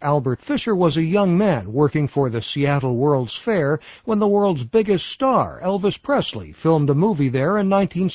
Albert Fisher was a young man working for the Seattle World's Fair when the world's biggest star, Elvis Presley, filmed a movie there in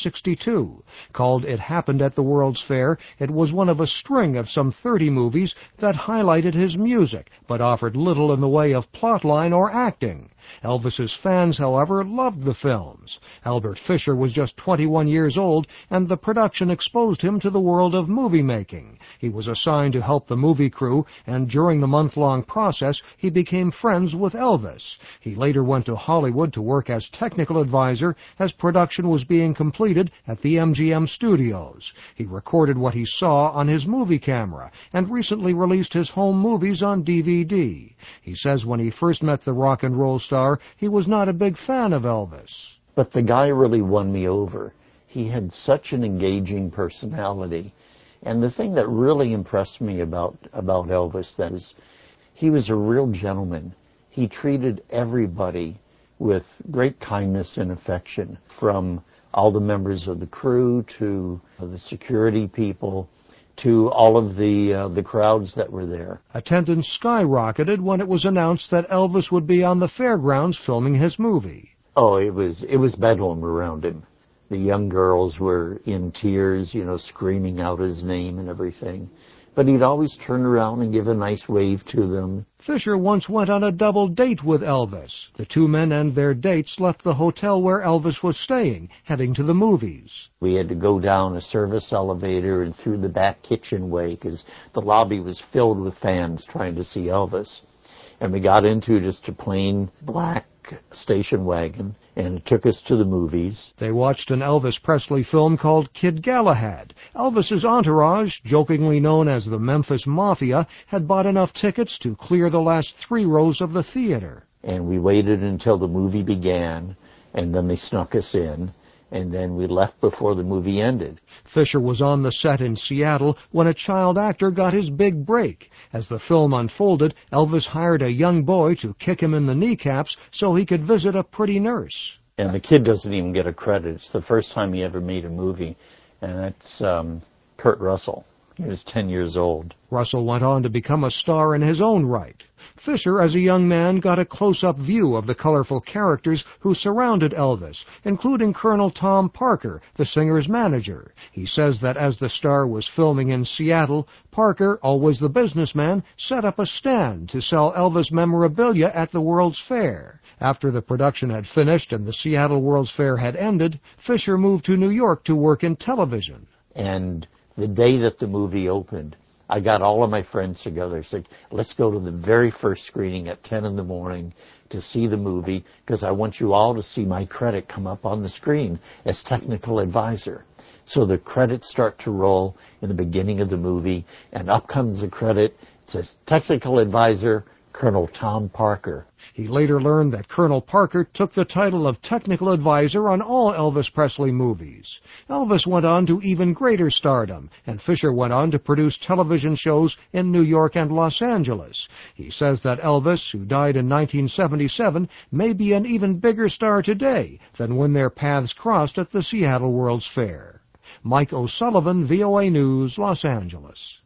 1962. Called It Happened at the World's Fair, it was one of a string of some 30 movies that highlighted his music, but offered little in the way of plotline or acting. Elvis's fans, however, loved the films. Albert Fisher was just 21 years old, and the production exposed him to the world of movie making. He was assigned to help the movie crew, and during the month-long process, he became friends with Elvis. He later went to Hollywood to work as technical advisor as production was being completed at the MGM studios. He recorded what he saw on his movie camera, and recently released his home movies on DVD. He says when he first met the rock and roll star, he was not a big fan of Elvis. But the guy really won me over. He had such an engaging personality. And the thing that really impressed me about Elvis, that is, he was a real gentleman. He treated everybody with great kindness and affection, from all the members of the crew to the security people, to all of the crowds that were there. Attendance skyrocketed when it was announced that Elvis would be on the fairgrounds filming his movie. Oh, it was bedlam around him. The young girls were in tears, screaming out his name and everything. But he'd always turn around and give a nice wave to them. Fisher once went on a double date with Elvis. The two men and their dates left the hotel where Elvis was staying, heading to the movies. We had to go down a service elevator and through the back kitchenway because the lobby was filled with fans trying to see Elvis. And we got into just a plain black station wagon, and it took us to the movies. They watched an Elvis Presley film called Kid Galahad. Elvis's entourage, jokingly known as the Memphis Mafia, had bought enough tickets to clear the last 3 rows of the theater. And we waited until the movie began, and then they snuck us in, and then we left before the movie ended. Fisher was on the set in Seattle when a child actor got his big break. As the film unfolded, Elvis hired a young boy to kick him in the kneecaps so he could visit a pretty nurse. And the kid doesn't even get a credit. It's the first time he ever made a movie, and that's Kurt Russell. He was 10 years old. Russell went on to become a star in his own right. Fisher, as a young man, got a close-up view of the colorful characters who surrounded Elvis, including Colonel Tom Parker, the singer's manager. He says that as the star was filming in Seattle, Parker, always the businessman, set up a stand to sell Elvis memorabilia at the World's Fair. After the production had finished and the Seattle World's Fair had ended, Fisher moved to New York to work in television. And the day that the movie opened, I got all of my friends together. I said, let's go to the very first screening at 10 in the morning to see the movie, because I want you all to see my credit come up on the screen as technical advisor. So the credits start to roll in the beginning of the movie, and up comes the credit. It says, technical advisor, Colonel Tom Parker. He later learned that Colonel Parker took the title of technical advisor on all Elvis Presley movies. Elvis went on to even greater stardom, and Fisher went on to produce television shows in New York and Los Angeles. He says that Elvis, who died in 1977, may be an even bigger star today than when their paths crossed at the Seattle World's Fair. Mike O'Sullivan, VOA News, Los Angeles.